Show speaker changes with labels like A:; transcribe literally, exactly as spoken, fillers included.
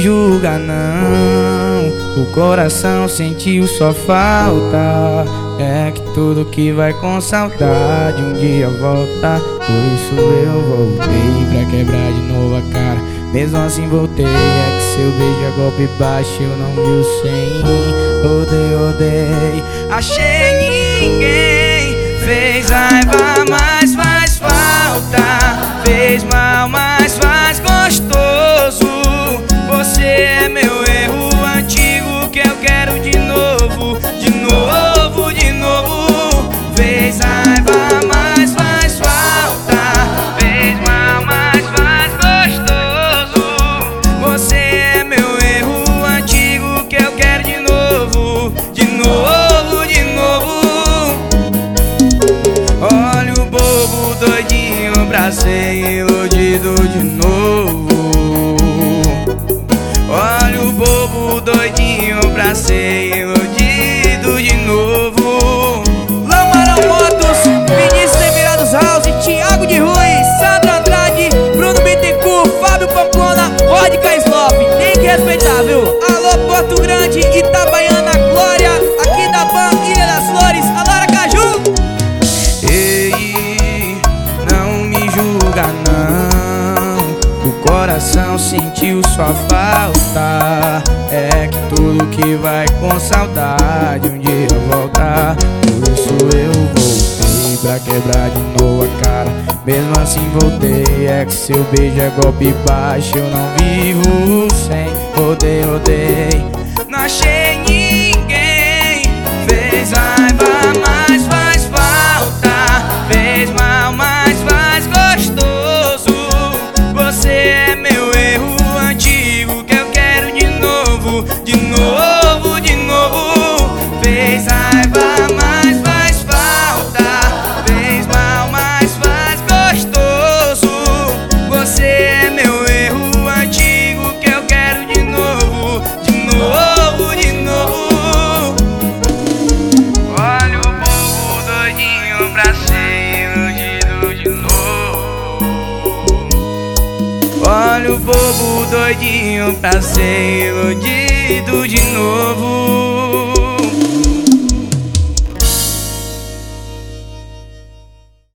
A: julga não, o coração sentiu só falta. É que tudo que vai com saudade um dia volta. Por isso eu voltei pra quebrar de novo a cara. Mesmo assim voltei, é que seu beijo é golpe baixo, eu não vi o cem. Odeio, odeio, achei ninguém. Fez raiva, mas faz falta. Fez mal, mas faz gostoso. Você é meu erro antigo que eu quero de novo. De novo, de novo. Fez raiva, mas faz falta. Fez mal, mas faz gostoso. Você é meu erro antigo que eu quero de novo. De novo, de novo. Olha o bobo doidinho pra ser iludido de novo. Olha o bobo doidinho pra ser iludido de novo.
B: Lamarão Motos, Vinícius Emirados House, Thiago de Ruiz, Sandra Andrade, Bruno Bittencourt, Fábio Pamplona, Vodka Slope. Tem que respeitar, viu? Alô Porto Grande, Itabaiana, Glória, aqui da Ban, Ilha das Flores, Alara Caju.
A: Ei, não me julga não, o coração sentiu sua falta. É que tudo que vai com saudade um dia volta. Por isso eu voltei pra quebrar de novo a cara. Mesmo assim voltei, é que seu beijo é golpe baixo, eu não vivo sem. Odeio, odeio, não achei ninguém. Fez raiva, mas faz falta. Fez mal, mas faz gostoso. Você é meu erro antigo que eu quero de novo. De novo, de novo. Fez raiva, mas faz falta. Fez mal, mas faz gostoso. Você é meu erro antigo que eu quero de novo. De novo, de novo. Olha o bobo doidinho pra ser iludido de novo. Olha o bobo doidinho pra ser iludido de novo.